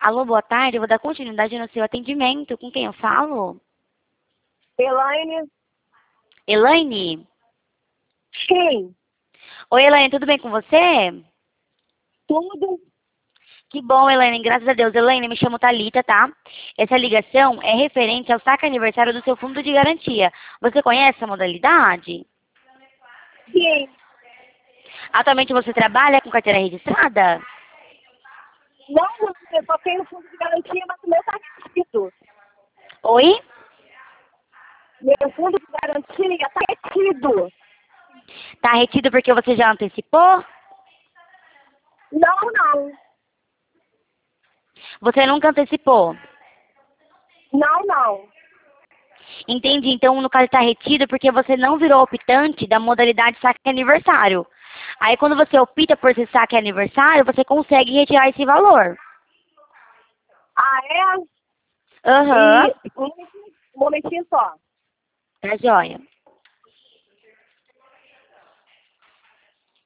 Alô, boa tarde. Eu vou dar continuidade no seu atendimento. Com quem eu falo? Elaine? Elaine? Sim. Oi, Elaine, tudo bem com você? Tudo? Que bom, Elaine, graças a Deus. Elaine, me chamo Thalita, tá? Essa ligação é referente ao saque aniversário do seu fundo de garantia. Você conhece essa modalidade? Sim. Atualmente você trabalha com carteira registrada? Não, eu só tenho fundo de garantia, mas o meu está retido. Oi? Meu fundo de garantia está retido. Tá retido porque você já antecipou? Não, não. Você nunca antecipou? Não, não. Entendi. Então, no caso, está retido porque você não virou optante da modalidade saque aniversário. Aí, quando você opta por esse saque aniversário, você consegue retirar esse valor. Ah, é? Aham. E um momentinho só. Tá joia.